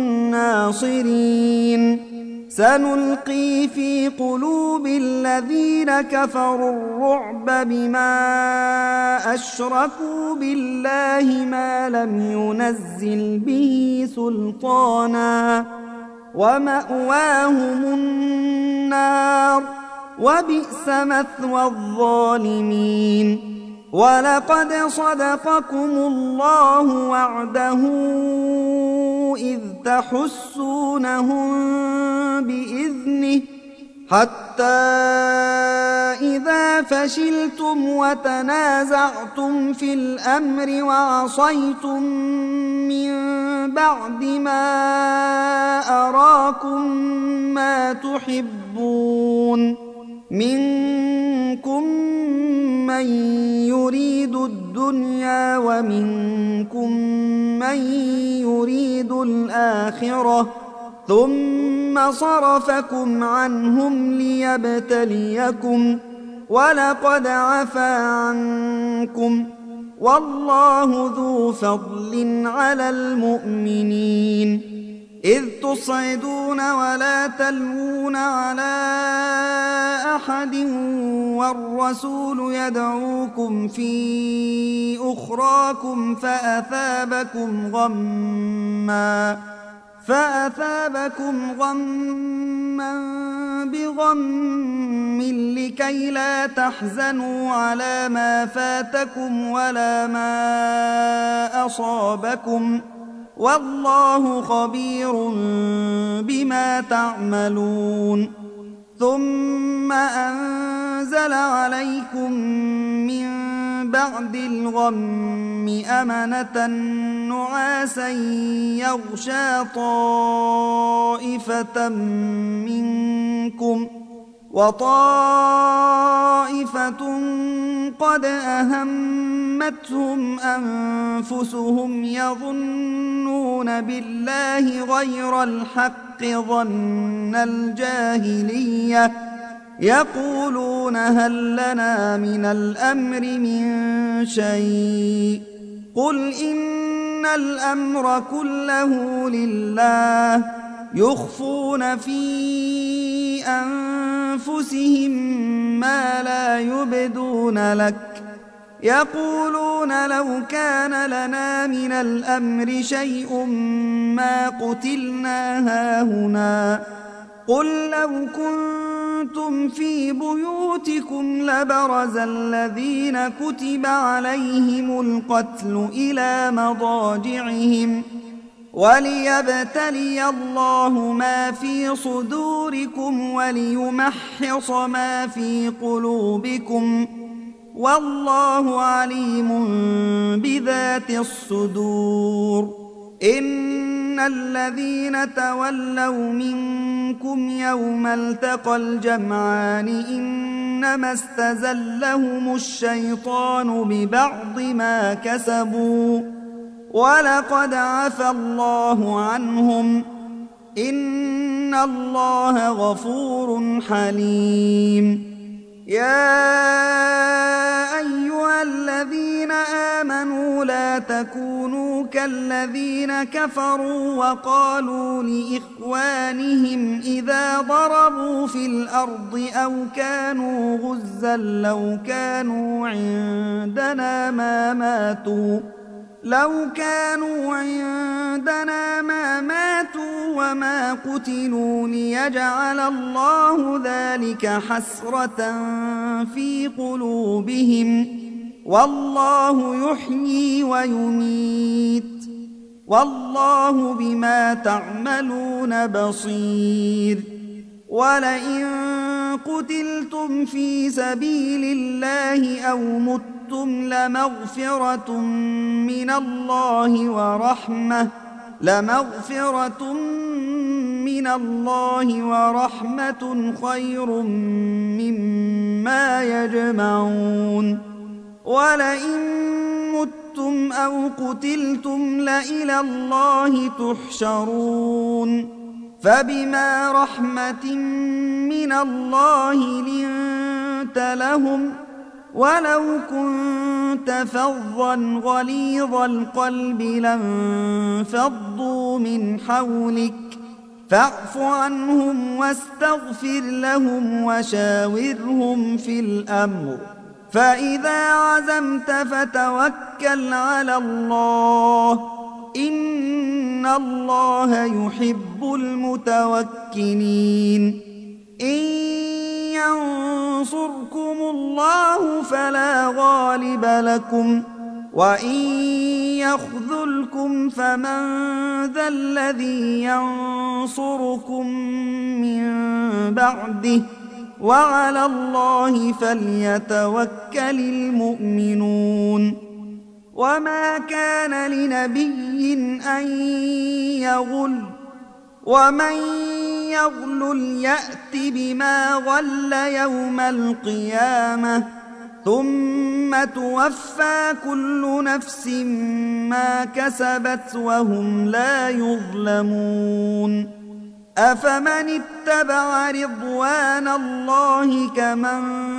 الناصرين. سنلقي في قلوب الذين كفروا الرعب بما أشركوا بالله ما لم ينزل به سلطانا، ومأواهم النار، وبئس مثوى الظالمين. ولقد صدقكم الله وعده إذ تحسونهم بإذنه حتى إذا فشلتم وتنازعتم في الأمر وعصيتم من بعد ما أراكم ما تحبون، منكم من يريد الدنيا ومنكم من يريد الآخرة، ثم صرفكم عنهم ليبتليكم، ولقد عفا عنكم، والله ذو فضل على المؤمنين. إذ تصعدون ولا تلوون على أحد والرسول يدعوكم في أخراكم فأثابكم غما بغم لكي لا تحزنوا على ما فاتكم ولا ما أصابكم، والله خبير بما تعملون. ثم أنزل عليكم من بعد الغم أمنة نعاسا يغشى طائفة منكم، وطائفة قد أهمتهم أنفسهم يظنون بالله غير الحق ظن الجاهلية، يقولون هل لنا من الأمر من شيء، قل إن الأمر كله لله، يخفون في أنفسهم ما لا يبدون لك، يقولون لو كان لنا من الأمر شيء ما قتلنا هاهنا، قل لو كنتم في بيوتكم لبرز الذين كتب عليهم القتل إلى مضاجعهم، وليبتلي الله ما في صدوركم وليمحص ما في قلوبكم، والله عليم بذات الصدور. إن الذين تولوا منكم يوم التقى الجمعان إنما استزلهم الشيطان ببعض ما كسبوا، ولقد عفا الله عنهم، إن الله غفور حليم. يا أيها الذين آمنوا لا تكونوا كالذين كفروا وقالوا لإخوانهم إذا ضربوا في الأرض أو كانوا غزا لو كانوا عندنا ما ماتوا وما قتلوا ليجعل الله ذلك حسرة في قلوبهم والله يحيي ويميت والله بما تعملون بصير. ولئن قتلتم في سبيل الله أو متم لمغفرة من الله ورحمة خير مما يجمعون. ولئن متم أو قتلتم لإلى الله تحشرون. فبما رحمة من الله لنت لهم ولو كنت فظا غليظ القلب لانفضوا من حولك فاعف عنهم واستغفر لهم وشاورهم في الأمر فإذا عزمت فتوكل على الله إن الله يحب المتوكلين. إن ينصركم الله فلا غالب لكم وإن يخذلكم فمن ذا الذي ينصركم من بعده وعلى الله فليتوكل المؤمنون. وما كان لنبي أن يغل ومن يغلل يأت بما غل يوم القيامة ثم توفى كل نفس ما كسبت وهم لا يظلمون. أفمن اتبع رضوان الله كمن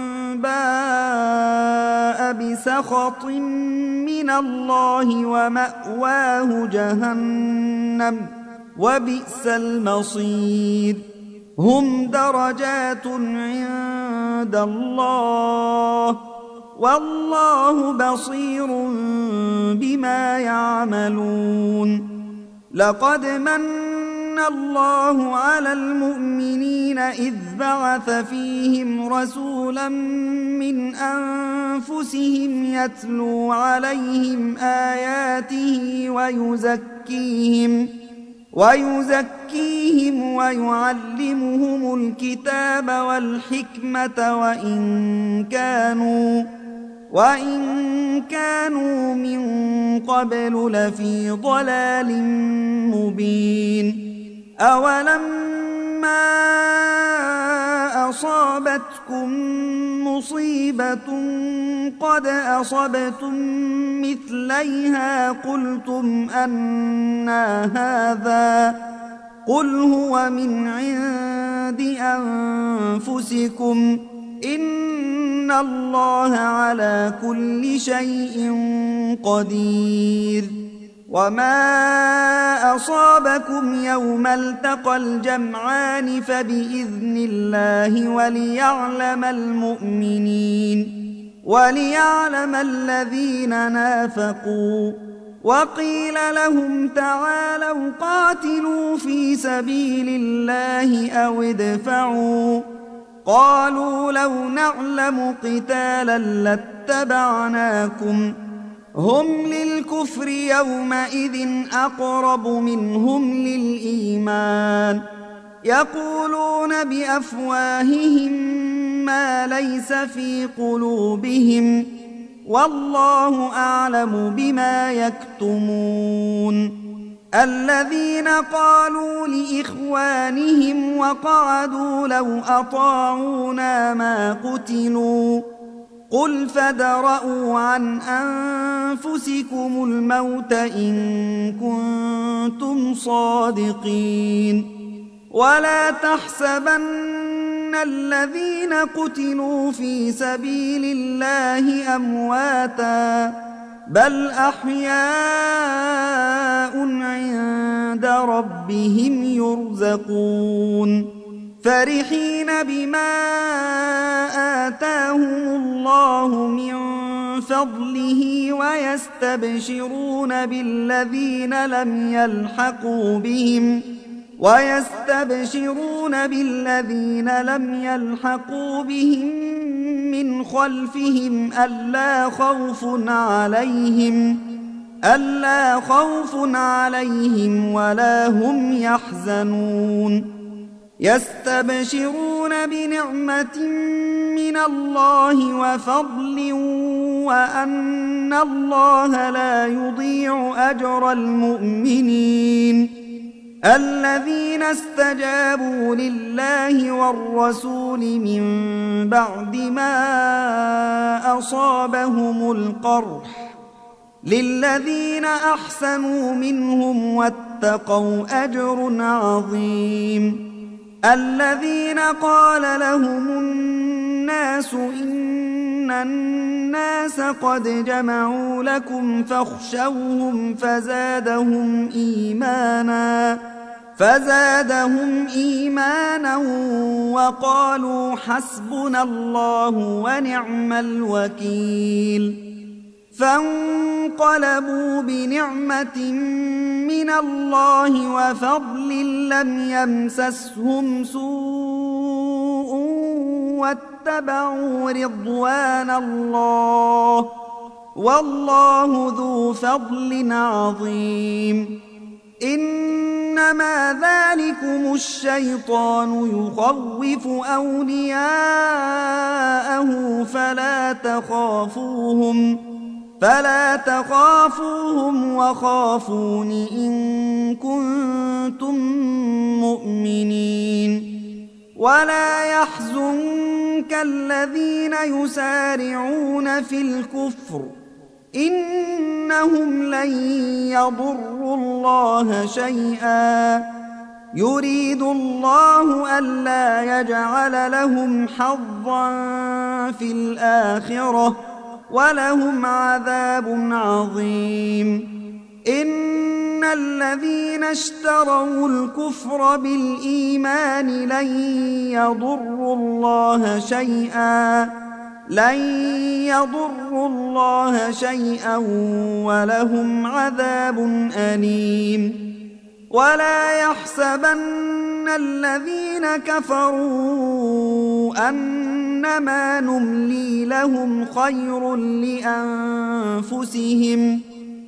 باء بسخط من الله ومأواه جهنم وبئس المصير. هم درجات عند الله والله بصير بما يعملون. لقد من الله على المؤمنين إذ بعث فيهم رسولا من أنفسهم يتلو عليهم آياته ويزكيهم ويعلمهم الكتاب والحكمة وإن كانوا من قبل لفي ضلال مبين. أولما أصابتكم مصيبة قد أصبتم مثليها قلتم أنى هذا قل هو من عند أنفسكم إن الله على كل شيء قدير. وما أصابكم يوم التقى الجمعان فبإذن الله وليعلم الذين نافقوا. وقيل لهم تعالوا قاتلوا في سبيل الله أو ادفعوا قالوا لو نعلم قتالا لاتبعناكم هم للكفر يومئذ أقرب منهم للإيمان يقولون بأفواههم ما ليس في قلوبهم والله أعلم بما يكتمون. الذين قالوا لإخوانهم وقعدوا لو أطاعونا ما قتلوا قل فادرءوا عن أنفسكم الموت إن كنتم صادقين. ولا تحسبن الذين قتلوا في سبيل الله أمواتا بل أحياء عند ربهم يرزقون فرحين بما آتاهم الله من فضله ويستبشرون بالذين لم يلحقوا بهم من خلفهم ألا خوف عليهم ولا هم يحزنون يستبشرون بنعمة من الله وفضل وأن الله لا يضيع أجر المؤمنين الذين استجابوا لله والرسول من بعد ما أصابهم القرح للذين أحسنوا منهم واتقوا أجر عظيم الذين قال لهم الناس إن الناس قد جمعوا لكم فاخشوهم فزادهم إيمانا وقالوا حسبنا الله ونعم الوكيل فانقلبوا بنعمة من الله وفضل لم يمسسهم سوء واتبعوا رضوان الله والله ذو فضل عظيم إنما ذلكم الشيطان يخوف أولياءه فلا تخافوهم وخافون إن كنتم مؤمنين ولا يحزنك الذين يسارعون في الكفر إنهم لن يضروا الله شيئا يريد الله ألا يجعل لهم حظا في الآخرة ولهم عذاب عظيم إن الذين اشتروا الكفر بالإيمان لن يضروا الله شيئا ولهم عذاب أليم ولا يحسبن الذين كفروا أنما نملي لهم خير لأنفسهم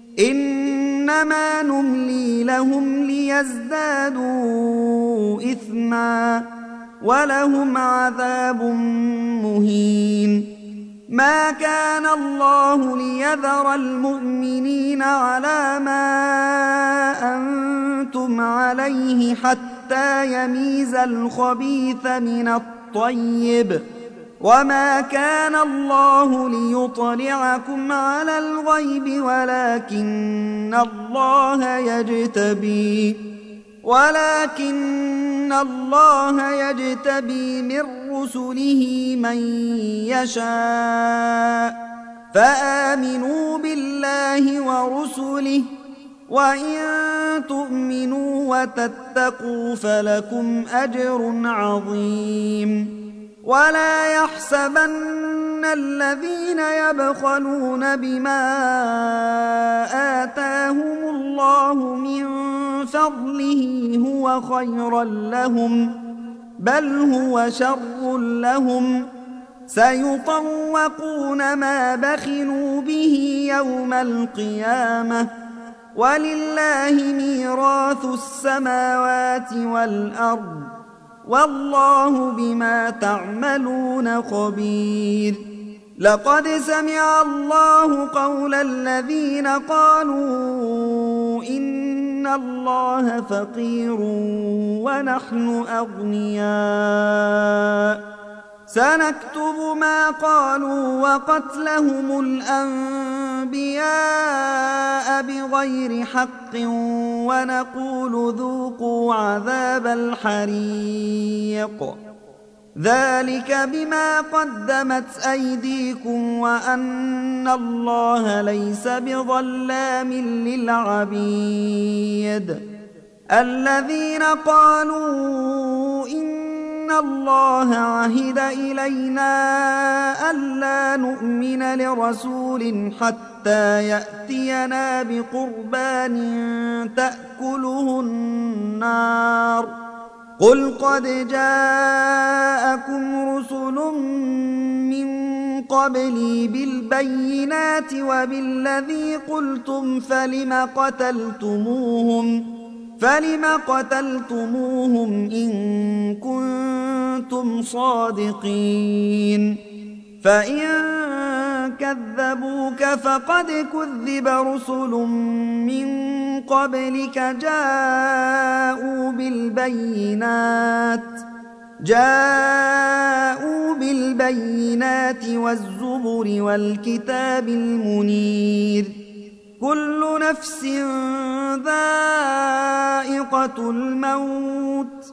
إنما نملي لهم ليزدادوا إثما ولهم عذاب مهين ما كان الله ليذر المؤمنين على ما أنتم عليه حتى يميز الخبيث من الطيب وما كان الله ليطلعكم على الغيب ولكن الله يجتبي من رسله من يشاء فآمنوا بالله ورسله وإن تؤمنوا وتتقوا فلكم أجر عظيم ولا يحسبن الذين يبخلون بما آتاهم الله من فضله هو خيرا لهم بل هو شر لهم سيطوقون ما بخلوا به يوم القيامة ولله ميراث السماوات والأرض والله بما تعملون خبير لقد سمع الله قول الذين قالوا إن الله فقير ونحن أغنياء سنكتب ما قالوا وقتلهم الأنبياء بغير حق ونقول ذوقوا عذاب الحريق ذلك بما قدمت أيديكم وأن الله ليس بظلام للعبيد الذين قالوا إن إن الله عهد إلينا ألا نؤمن لرسول حتى يأتينا بقربان تأكله النار قل قد جاءكم رسل من قبلي بالبينات وبالذي قلتم فلم قتلتموهم إن كنتم صادقين فإن كذبوك فقد كذب رسل من قبلك جاءوا بالبينات والزبر والكتاب المنير كل نفس ذائقة الموت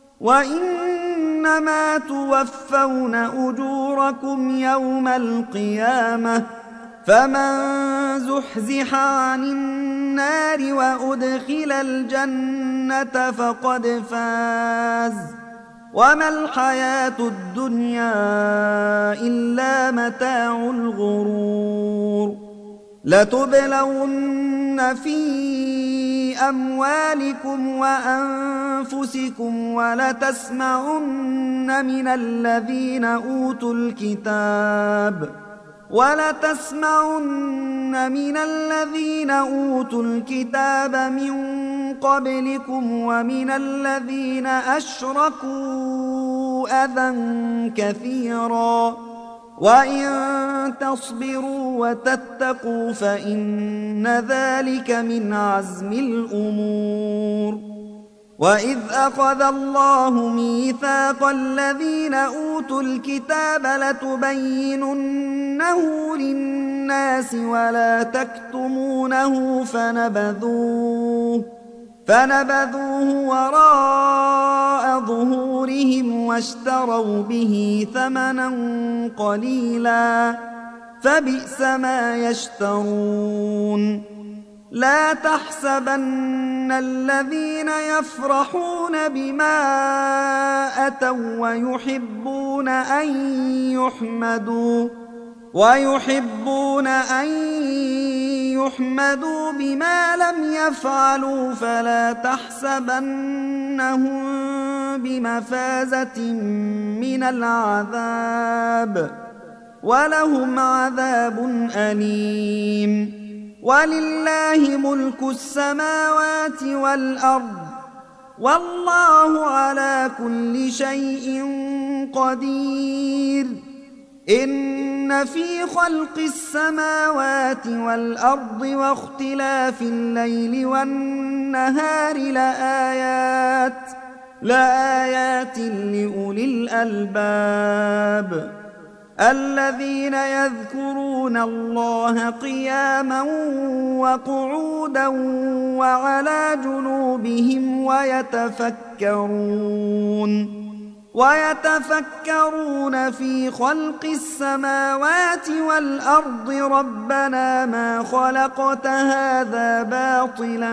وإنما توفون أجوركم يوم القيامة فمن زحزح عن النار وأدخل الجنة فقد فاز وما الحياة الدنيا إلا متاع الغرور لتبلون في أموالكم وأنفسكم ولتسمعن من الذين أوتوا الكتاب من قبلكم ومن الذين أشركوا أذى كثيرا وإن تصبروا وتتقوا فإن ذلك من عزم الأمور وإذ أخذ الله ميثاق الذين أوتوا الكتاب لتبيننه للناس ولا تكتمونه فنبذوه وراء ظهورهم واشتروا به ثمنا قليلا فبئس ما يشترون لا تحسبن الذين يفرحون بما أتوا ويحبون أن يحمدوا بما لم يفعلوا فلا تحسبنهم بمفازة من العذاب ولهم عذاب أليم ولله ملك السماوات والأرض والله على كل شيء قدير إن في خلق السماوات والأرض واختلاف الليل والنهار لآيات لأولي الألباب الذين يذكرون الله قياما وقعودا وعلى جنوبهم ويتفكرون في خلق السماوات والأرض ربنا ما خلقت هذا باطلا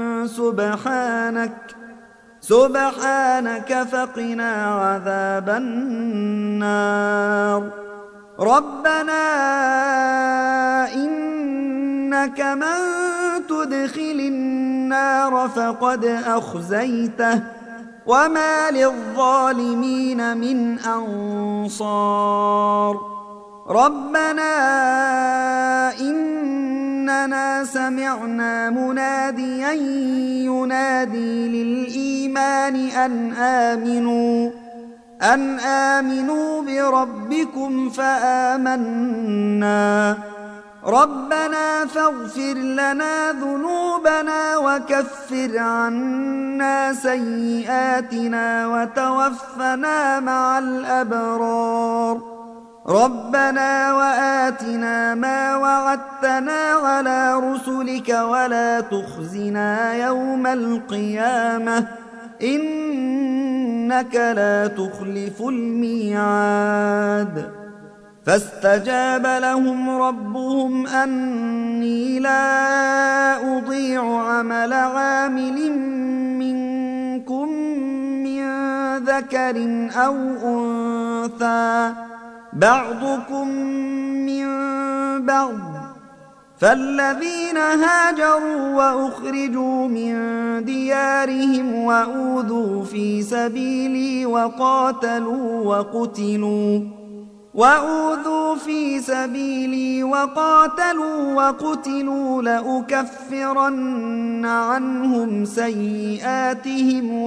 سبحانك فقنا عذاب النار ربنا إنك من تدخل النار فقد أخزيته وما للظالمين من أنصار ربنا إننا سمعنا مناديا ينادي للإيمان أن آمنوا بربكم فآمنا ربنا فاغفر لنا ذنوبنا وكفر عنا سيئاتنا وتوفنا مع الأبرار ربنا وآتنا ما وعدتنا على رسلك ولا تخزنا يوم القيامة إنك لا تخلف الميعاد فاستجاب لهم ربهم أني لا أضيع عمل عامل منكم من ذكر أو أنثى بعضكم من بعض، فالذين هاجروا وأخرجوا من ديارهم وأوذوا في سبيلي وقاتلوا لأكفرن عنهم سيئاتهم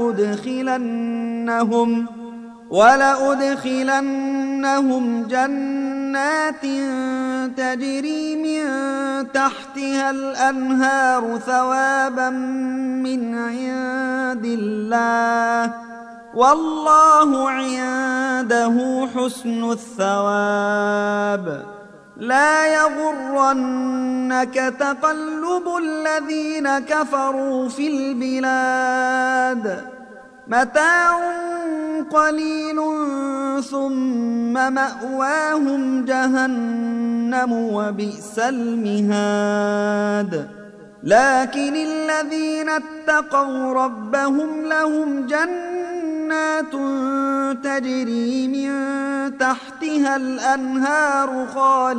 ولأدخلنهم جنات تجري من تحتها الأنهار ثوابا من عند الله، والله عنده حسن الثواب. لا يغرنك تقلب الذين كفروا في البلاد، متاع قليل ثم مأواهم جهنم وبئس المهاد. لكن الذين اتقوا ربهم لهم جنات تجري من تحتها الأنهار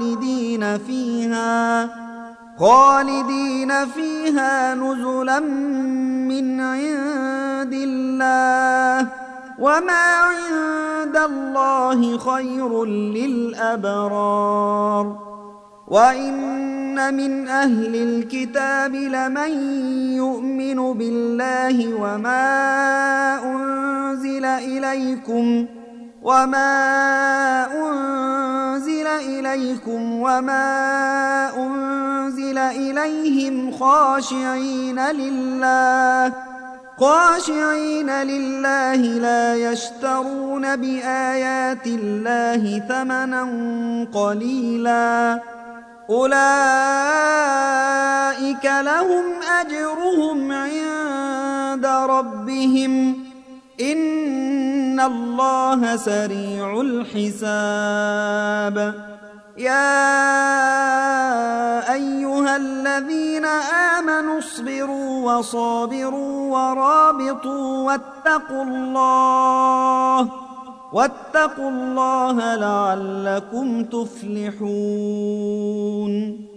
خالدين فيها نزلا من عند الله، وما عند الله خير للأبرار. وإن من أهل الكتاب لمن يؤمن بالله وما أنزل إليكم وما أنزل إليهم خاشعين لله لا يشترون بآيات الله ثمنا قليلا، أولئك لهم أجرهم عند ربهم، إن الله سريع الحساب. يا أيها الذين آمنوا اصبروا وصابروا ورابطوا واتقوا الله لعلكم تفلحون.